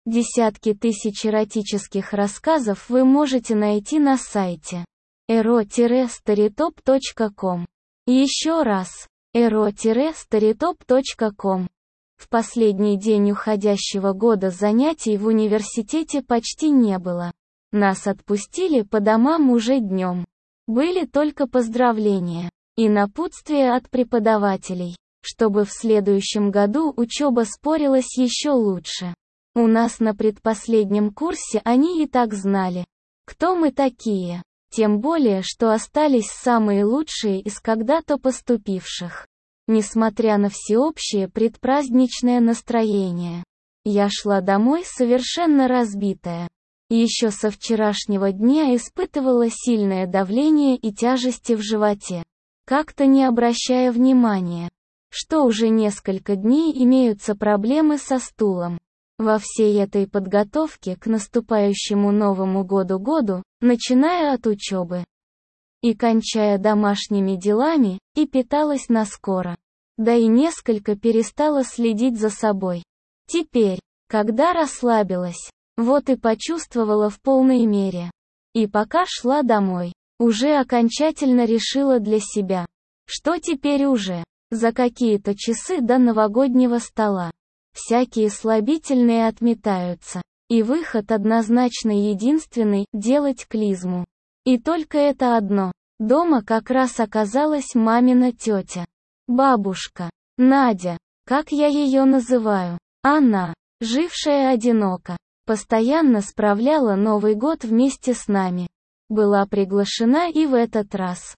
Десятки тысяч эротических рассказов вы можете найти на сайте ero-storytop.com. Еще раз, ero-storytop.com. В последний день уходящего года занятий в университете почти не было. Нас отпустили по домам уже днем. Были только поздравления и напутствия от преподавателей, чтобы в следующем году учеба спорилась еще лучше. У нас на предпоследнем курсе они и так знали, кто мы такие, тем более, что остались самые лучшие из когда-то поступивших. Несмотря на всеобщее предпраздничное настроение, я шла домой совершенно разбитая. Еще со вчерашнего дня испытывала сильное давление и тяжести в животе, как-то не обращая внимания, что уже несколько дней имеются проблемы со стулом. Во всей этой подготовке к наступающему Новому году, начиная от учебы и кончая домашними делами, и питалась наскоро. Да и несколько перестала следить за собой. Теперь, когда расслабилась, вот и почувствовала в полной мере. И пока шла домой, уже окончательно решила для себя, что теперь уже, за какие-то часы до новогоднего стола, всякие слабительные отметаются, и выход однозначно единственный – делать клизму. И только это одно. Дома как раз оказалась мамина тетя. Бабушка. Надя, как я ее называю. Она, жившая одиноко, постоянно справляла Новый год вместе с нами. Была приглашена и в этот раз.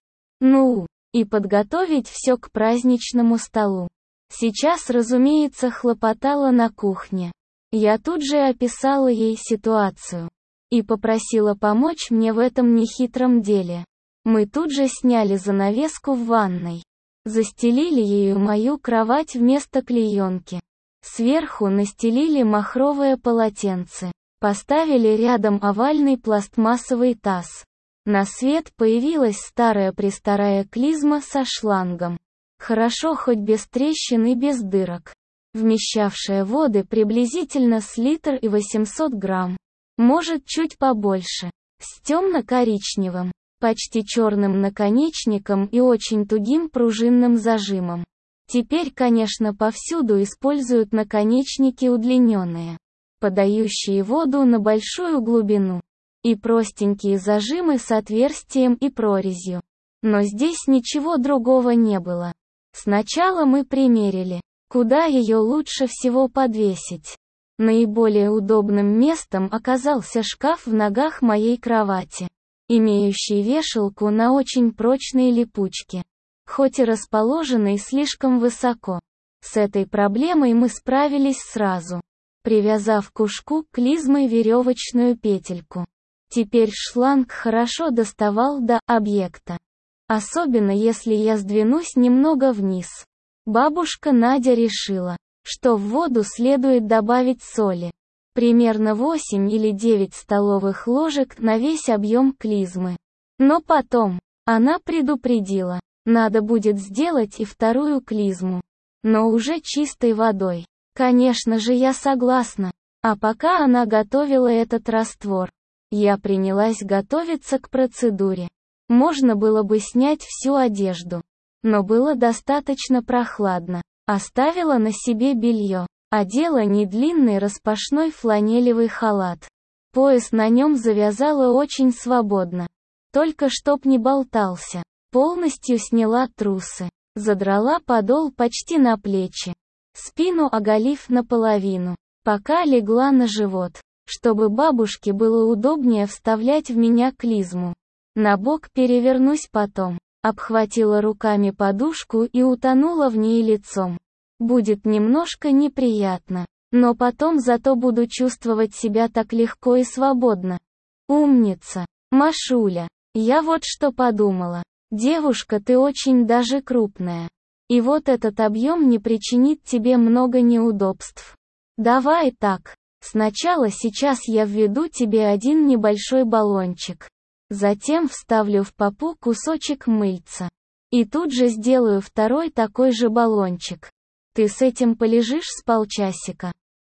И подготовить все к праздничному столу. Сейчас, разумеется, хлопотала на кухне. Я тут же описала ей ситуацию и попросила помочь мне в этом нехитром деле. Мы тут же сняли занавеску в ванной. Застелили ею мою кровать вместо клеенки. Сверху настелили махровое полотенце. Поставили рядом овальный пластмассовый таз. На свет появилась старая-престарая клизма со шлангом. Хорошо хоть без трещин и без дырок. Вмещавшая воды приблизительно с литр и 800 грамм. Может, чуть побольше. С темно-коричневым, почти черным наконечником и очень тугим пружинным зажимом. Теперь, конечно, повсюду используют наконечники удлиненные, подающие воду на большую глубину, и простенькие зажимы с отверстием и прорезью. Но здесь ничего другого не было. Сначала мы примерили, куда ее лучше всего подвесить. Наиболее удобным местом оказался шкаф в ногах моей кровати, имеющий вешалку на очень прочной липучке, хоть и расположенной слишком высоко. С этой проблемой мы справились сразу, привязав к ушку клизмой веревочную петельку. Теперь шланг хорошо доставал до объекта. Особенно если я сдвинусь немного вниз. Бабушка Надя решила, что в воду следует добавить соли. Примерно 8 или 9 столовых ложек на весь объем клизмы. Но потом, она предупредила, надо будет сделать и вторую клизму. Но уже чистой водой. Конечно же, я согласна. А пока она готовила этот раствор, я принялась готовиться к процедуре. Можно было бы снять всю одежду. Но было достаточно прохладно. Оставила на себе белье. Одела недлинный распашной фланелевый халат. Пояс на нем завязала очень свободно. Только чтоб не болтался. Полностью сняла трусы. Задрала подол почти на плечи. Спину оголив наполовину. Пока легла на живот, чтобы бабушке было удобнее вставлять в меня клизму. На бок перевернусь потом. Обхватила руками подушку и утонула в ней лицом. Будет немножко неприятно, но потом зато буду чувствовать себя так легко и свободно. Умница, Машуля. Я вот что подумала. Девушка, ты очень даже крупная. И вот этот объем не причинит тебе много неудобств. Давай так. Сначала сейчас я введу тебе один небольшой баллончик. Затем вставлю в попу кусочек мыльца. И тут же сделаю второй такой же баллончик. Ты с этим полежишь с полчасика.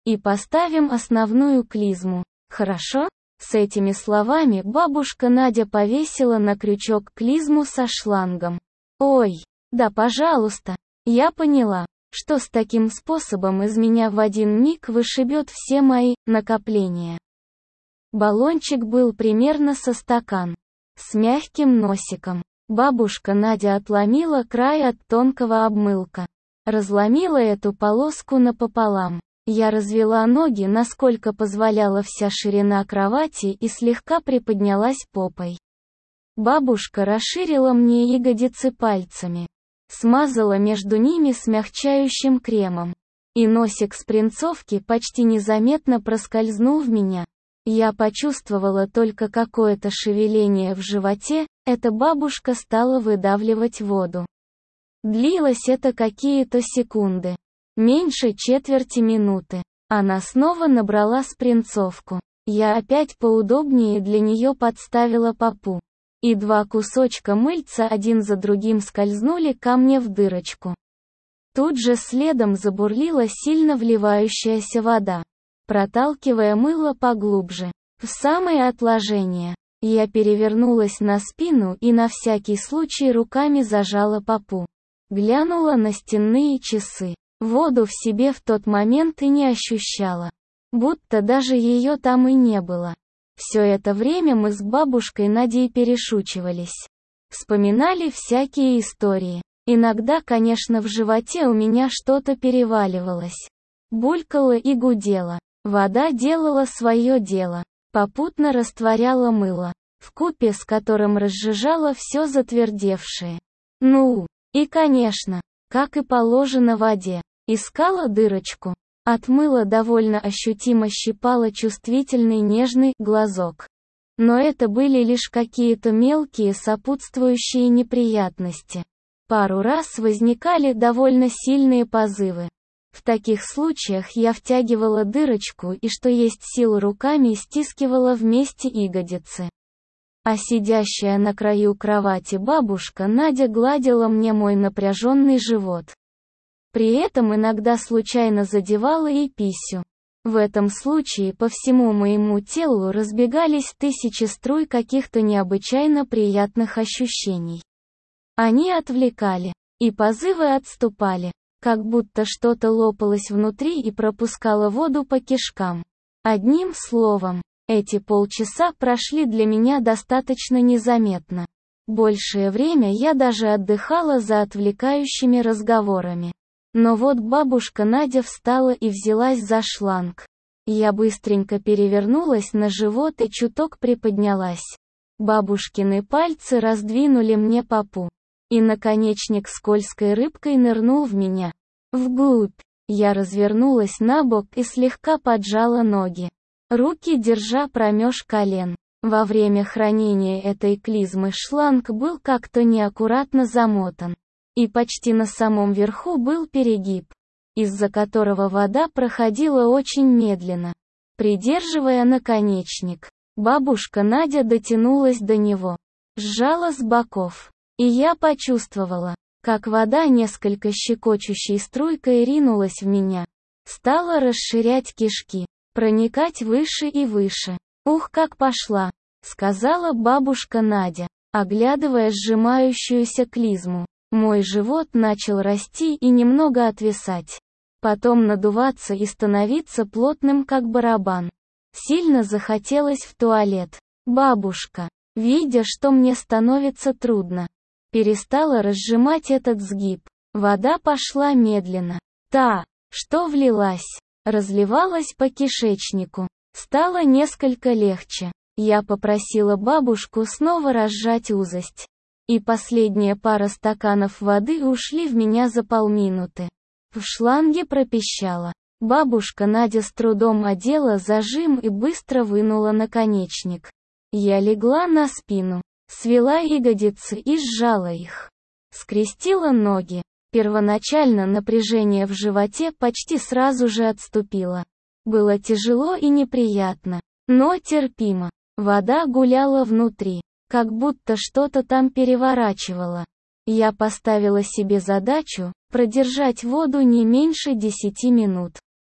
И поставим основную клизму. Хорошо?» С этими словами бабушка Надя повесила на крючок клизму со шлангом. «Ой, да пожалуйста!» Я поняла, что с таким способом из меня в один миг вышибет все мои накопления. Баллончик был примерно со стакан, с мягким носиком. Бабушка Надя отломила край от тонкого обмылка, разломила эту полоску напополам. Я развела ноги, насколько позволяла вся ширина кровати, и слегка приподнялась попой. Бабушка расширила мне ягодицы пальцами, смазала между ними смягчающим кремом, и носик спринцовки почти незаметно проскользнул в меня. Я почувствовала только какое-то шевеление в животе, эта бабушка стала выдавливать воду. Длилось это какие-то секунды. Меньше четверти минуты. Она снова набрала спринцовку. Я опять поудобнее для нее подставила попу. И два кусочка мыльца один за другим скользнули ко мне в дырочку. Тут же следом забурлила сильно вливающаяся вода, проталкивая мыло поглубже, в самое отложение. Я перевернулась на спину и на всякий случай руками зажала попу. Глянула на стенные часы. Воду в себе в тот момент и не ощущала. Будто даже ее там и не было. Все это время мы с бабушкой Надей перешучивались. Вспоминали всякие истории. Иногда, конечно, в животе у меня что-то переваливалось. Булькало и гудело. Вода делала свое дело. Попутно растворяла мыло, вкупе с которым разжижала все затвердевшее. Ну, и конечно, как и положено воде. Искала дырочку. От мыла довольно ощутимо щипала чувствительный нежный глазок. Но это были лишь какие-то мелкие сопутствующие неприятности. Пару раз возникали довольно сильные позывы. В таких случаях я втягивала дырочку и что есть сил руками стискивала вместе ягодицы. А сидящая на краю кровати бабушка Надя гладила мне мой напряженный живот. При этом иногда случайно задевала и писю. В этом случае по всему моему телу разбегались тысячи струй каких-то необычайно приятных ощущений. Они отвлекали, и позывы отступали, как будто что-то лопалось внутри и пропускало воду по кишкам. Одним словом, эти полчаса прошли для меня достаточно незаметно. Большее время я даже отдыхала за отвлекающими разговорами. Но вот бабушка Надя встала и взялась за шланг. Я быстренько перевернулась на живот и чуток приподнялась. Бабушкины пальцы раздвинули мне попу. И наконечник скользкой рыбкой нырнул в меня. Вглубь. Я развернулась на бок и слегка поджала ноги. Руки держа промеж колен. Во время хранения этой клизмы шланг был как-то неаккуратно замотан. И почти на самом верху был перегиб, из-за которого вода проходила очень медленно. Придерживая наконечник, бабушка Надя дотянулась до него, сжала с боков. И я почувствовала, как вода несколько щекочущей струйкой ринулась в меня. Стала расширять кишки, проникать выше и выше. «Ух, как пошла!» — сказала бабушка Надя, оглядывая сжимающуюся клизму. Мой живот начал расти и немного отвисать. Потом надуваться и становиться плотным как барабан. Сильно захотелось в туалет. Бабушка, видя, что мне становится трудно, перестала разжимать этот сгиб. Вода пошла медленно. Та, что влилась, разливалась по кишечнику. Стало несколько легче. Я попросила бабушку снова разжать узость. И последняя пара стаканов воды ушли в меня за полминуты. В шланге пропищала. Бабушка Надя с трудом одела зажим и быстро вынула наконечник. Я легла на спину, свела ягодицы и сжала их. Скрестила ноги. Первоначально напряжение в животе почти сразу же отступило. Было тяжело и неприятно, но терпимо. Вода гуляла внутри, как будто что-то там переворачивало. Я поставила себе задачу продержать воду не меньше 10 минут.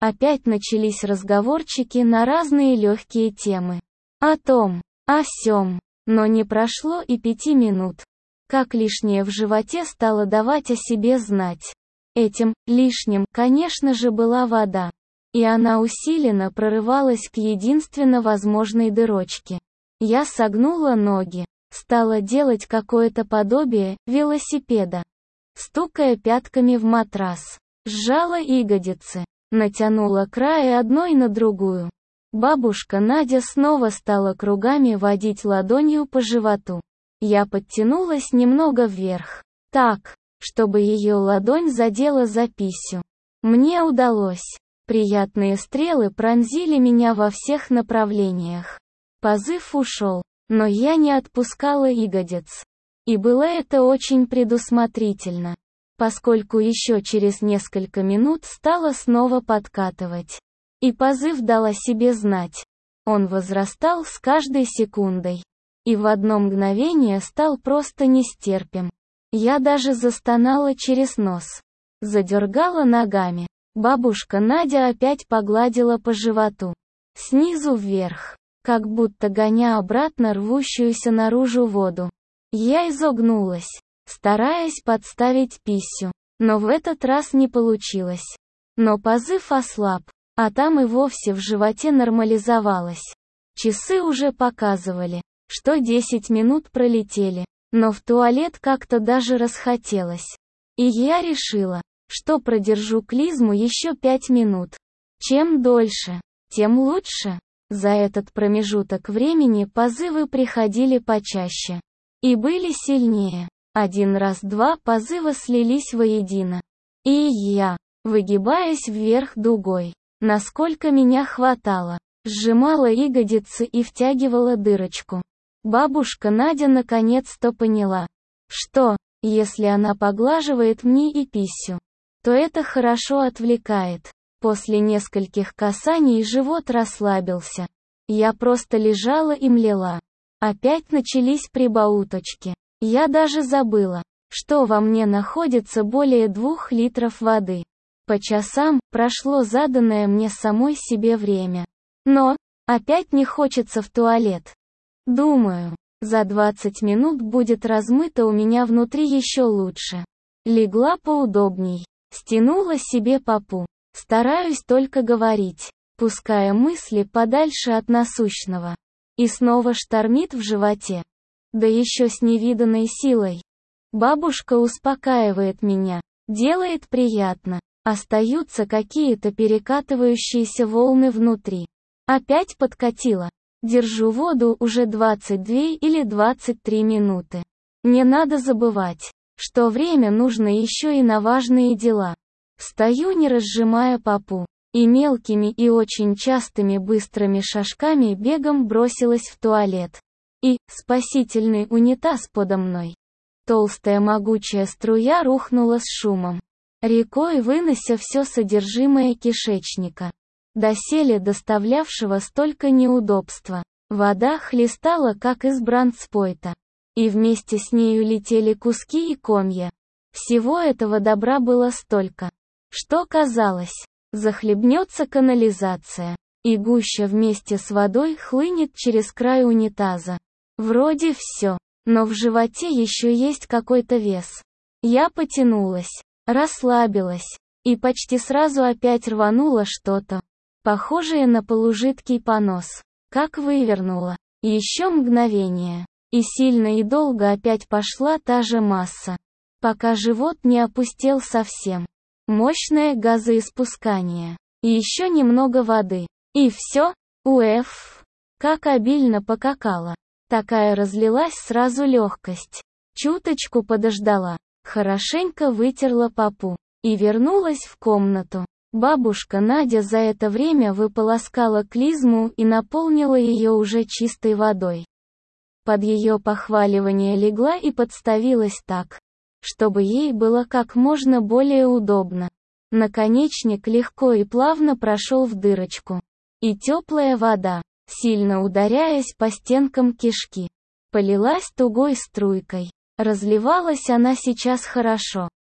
Опять начались разговорчики на разные легкие темы. О том, о сём. Но не прошло и 5 минут, как лишнее в животе стало давать о себе знать. Этим лишним, конечно же, была вода. И она усиленно прорывалась к единственно возможной дырочке. Я согнула ноги, стала делать какое-то подобие велосипеда. Стукая пятками в матрас, сжала ягодицы, натянула края одной на другую. Бабушка Надя снова стала кругами водить ладонью по животу. Я подтянулась немного вверх, так, чтобы ее ладонь задела за писю. Мне удалось. Приятные стрелы пронзили меня во всех направлениях. Позыв ушел, но я не отпускала ягодиц. И было это очень предусмотрительно, поскольку еще через несколько минут стала снова подкатывать. И позыв дал о себе знать. Он возрастал с каждой секундой. И в одно мгновение стал просто нестерпим. Я даже застонала через нос. Задергала ногами. Бабушка Надя опять погладила по животу. Снизу вверх, как будто гоня обратно рвущуюся наружу воду. Я изогнулась, стараясь подставить писю. Но в этот раз не получилось. Но позыв ослаб, а там и вовсе в животе нормализовалось. Часы уже показывали, что 10 минут пролетели, но в туалет как-то даже расхотелось. И я решила, что продержу клизму еще 5 минут. Чем дольше, тем лучше. За этот промежуток времени позывы приходили почаще. И были сильнее. Один раз 2 позыва слились воедино. И я, выгибаясь вверх дугой, насколько меня хватало, сжимала ягодицы и втягивала дырочку. Бабушка Надя наконец-то поняла, что, если она поглаживает мне и писю, то это хорошо отвлекает. После нескольких касаний живот расслабился. Я просто лежала и млела. Опять начались прибауточки. Я даже забыла, что во мне находится более 2 литров воды. По часам прошло заданное мне самой себе время. Но опять не хочется в туалет. Думаю, за 20 минут будет размыто у меня внутри еще лучше. Легла поудобней, стянула себе попу. Стараюсь только говорить, пуская мысли подальше от насущного. И снова штормит в животе. Да еще с невиданной силой. Бабушка успокаивает меня, делает приятно. Остаются какие-то перекатывающиеся волны внутри. Опять подкатила. Держу воду уже 22 или 23 минуты. Не надо забывать, что время нужно еще и на важные дела. Встаю, не разжимая попу, и мелкими и очень частыми быстрыми шажками бегом бросилась в туалет. И спасительный унитаз подо мной. Толстая могучая струя рухнула с шумом, рекой вынося все содержимое кишечника, доселе доставлявшего столько неудобства. Вода хлестала как из бранспойта, и вместе с нею летели куски и комья. Всего этого добра было столько, что казалось, захлебнется канализация, и гуща вместе с водой хлынет через край унитаза. Вроде все, но в животе еще есть какой-то вес. Я потянулась, расслабилась, и почти сразу опять рванула что-то, похожее на полужидкий понос. Как вывернула. Еще мгновение. И сильно и долго опять пошла та же масса. Пока живот не опустел совсем. Мощное газоиспускание. И еще немного воды. И все. Уэф. Как обильно покакала. Такая разлилась сразу легкость. Чуточку подождала. Хорошенько вытерла попу. И вернулась в комнату. Бабушка Надя за это время выполоскала клизму и наполнила ее уже чистой водой. Под ее похваливание легла и подставилась так, чтобы ей было как можно более удобно. Наконечник легко и плавно прошел в дырочку. И теплая вода, сильно ударяясь по стенкам кишки, полилась тугой струйкой. Разливалась она сейчас хорошо.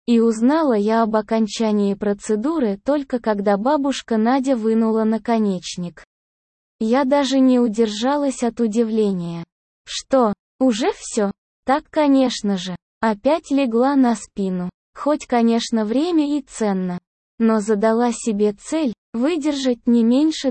И узнала я об окончании процедуры только когда бабушка Надя вынула наконечник. Я даже не удержалась от удивления. Что, уже все? Так, конечно же. Опять легла на спину. Хоть, конечно, время и ценно. Но задала себе цель – выдержать не меньше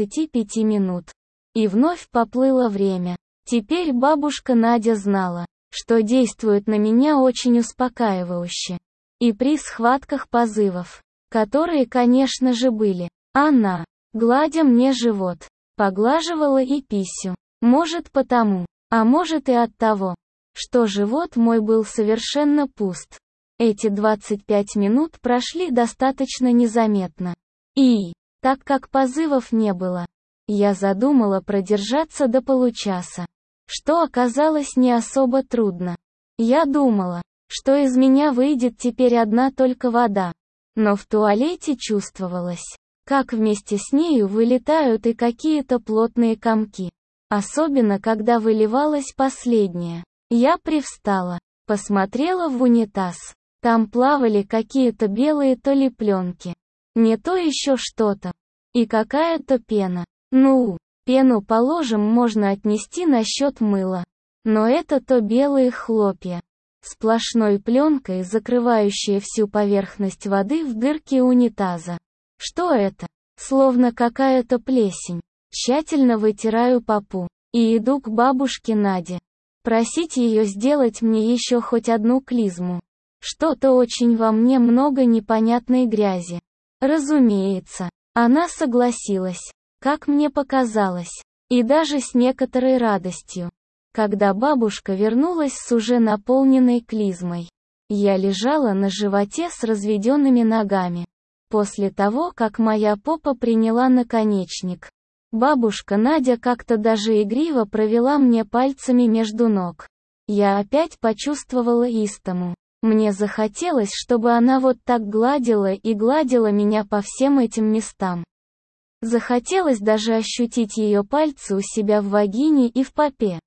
25 минут. И вновь поплыло время. Теперь бабушка Надя знала, что действует на меня очень успокаивающе. И при схватках позывов, которые, конечно же, были, она, гладя мне живот, поглаживала и писю. Может потому, а может и от того, что живот мой был совершенно пуст. Эти 25 минут прошли достаточно незаметно. И, так как позывов не было, я задумала продержаться до получаса, что оказалось не особо трудно. Я думала, что из меня выйдет теперь одна только вода. Но в туалете чувствовалось, как вместе с нею вылетают и какие-то плотные комки. Особенно когда выливалась последняя. Я привстала, посмотрела в унитаз. Там плавали какие-то белые то ли пленки, не то еще что-то. И какая-то пена. Ну, пену, положим, можно отнести насчет мыла. Но это то белые хлопья. Сплошной пленкой, закрывающие всю поверхность воды в дырке унитаза. Что это? Словно какая-то плесень. Тщательно вытираю попу. И иду к бабушке Наде. Просить ее сделать мне еще хоть одну клизму. Что-то очень во мне много непонятной грязи. Разумеется, она согласилась. Как мне показалось. И даже с некоторой радостью. Когда бабушка вернулась с уже наполненной клизмой, я лежала на животе с разведенными ногами. После того, как моя попа приняла наконечник, бабушка Надя как-то даже игриво провела мне пальцами между ног. Я опять почувствовала истому. Мне захотелось, чтобы она вот так гладила и гладила меня по всем этим местам. Захотелось даже ощутить ее пальцы у себя в вагине и в попе.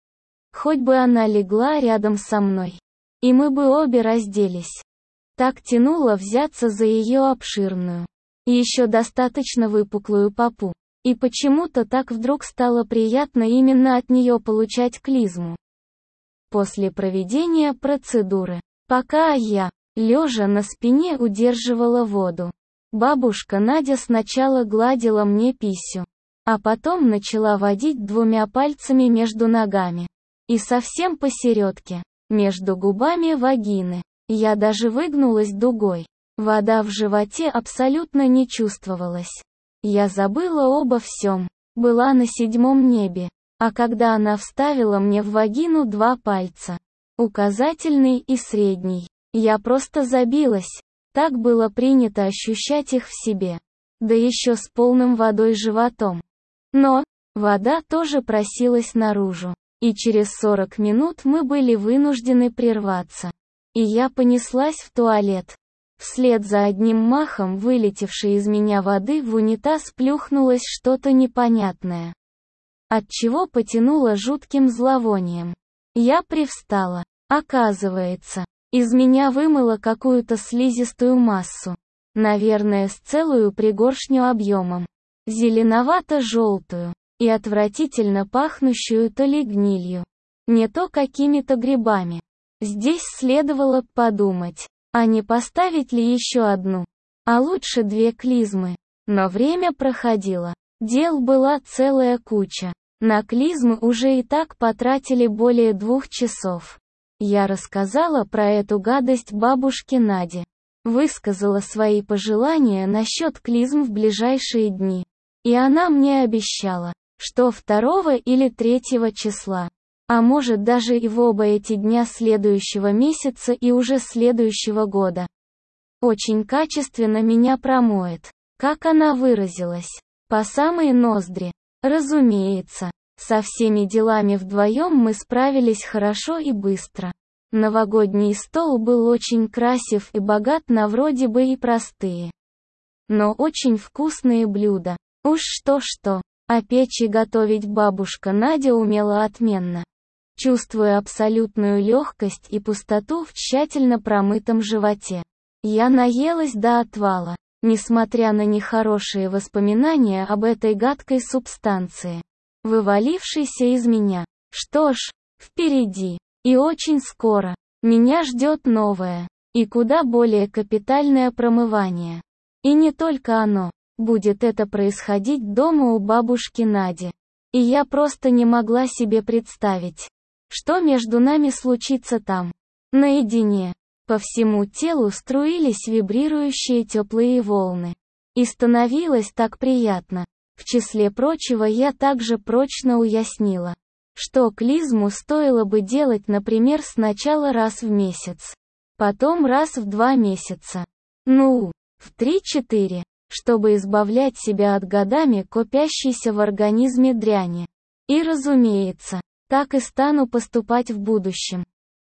Хоть бы она легла рядом со мной. И мы бы обе разделись. Так тянуло взяться за ее обширную, и еще достаточно выпуклую попу. И почему-то так вдруг стало приятно именно от нее получать клизму. После проведения процедуры, пока я, лежа на спине, удерживала воду, бабушка Надя сначала гладила мне писю, а потом начала водить двумя пальцами между ногами. И совсем посередке, между губами вагины. Я даже выгнулась дугой. Вода в животе абсолютно не чувствовалась. Я забыла обо всем. Была на 7-м небе. А когда она вставила мне в вагину 2 пальца, указательный и средний, я просто забилась. Так было принято ощущать их в себе. Да еще с полным водой животом. Но вода тоже просилась наружу. И через 40 минут мы были вынуждены прерваться. И я понеслась в туалет. Вслед за одним махом вылетевшей из меня воды в унитаз плюхнулось что-то непонятное. Отчего потянуло жутким зловонием. Я привстала. Оказывается, из меня вымыло какую-то слизистую массу. Наверное, с целую пригоршню объемом. Зеленовато-желтую. И отвратительно пахнущую то ли гнилью, не то какими-то грибами. Здесь следовало подумать, а не поставить ли еще одну, а лучше 2 клизмы. Но время проходило, дел была целая куча. На клизмы уже и так потратили более 2 часов. Я рассказала про эту гадость бабушке Наде. Высказала свои пожелания насчет клизм в ближайшие дни. И она мне обещала, что 2 или 3 числа, а может даже и в оба эти дня следующего месяца и уже следующего года, очень качественно меня промоет. Как она выразилась, по самые ноздри. Разумеется, со всеми делами вдвоем мы справились хорошо и быстро. Новогодний стол был очень красив и богат на вроде бы и простые, но очень вкусные блюда. Уж что-что, а печь и готовить бабушка Надя умела отменно. чувствуя абсолютную легкость и пустоту в тщательно промытом животе. Я наелась до отвала, несмотря на нехорошие воспоминания об этой гадкой субстанции, вывалившейся из меня. Что ж, впереди, и очень скоро, меня ждет новое, и куда более капитальное промывание. И не только оно. Будет это происходить дома у бабушки Нади. И я просто не могла себе представить, что между нами случится там, наедине. По всему телу струились вибрирующие теплые волны. И становилось так приятно. В числе прочего я также прочно уяснила, что клизму стоило бы делать, например, сначала раз в месяц, потом раз в 2 месяца. Ну, в 3-4. Чтобы избавлять себя от годами копящейся в организме дряни. И разумеется, так и стану поступать в будущем.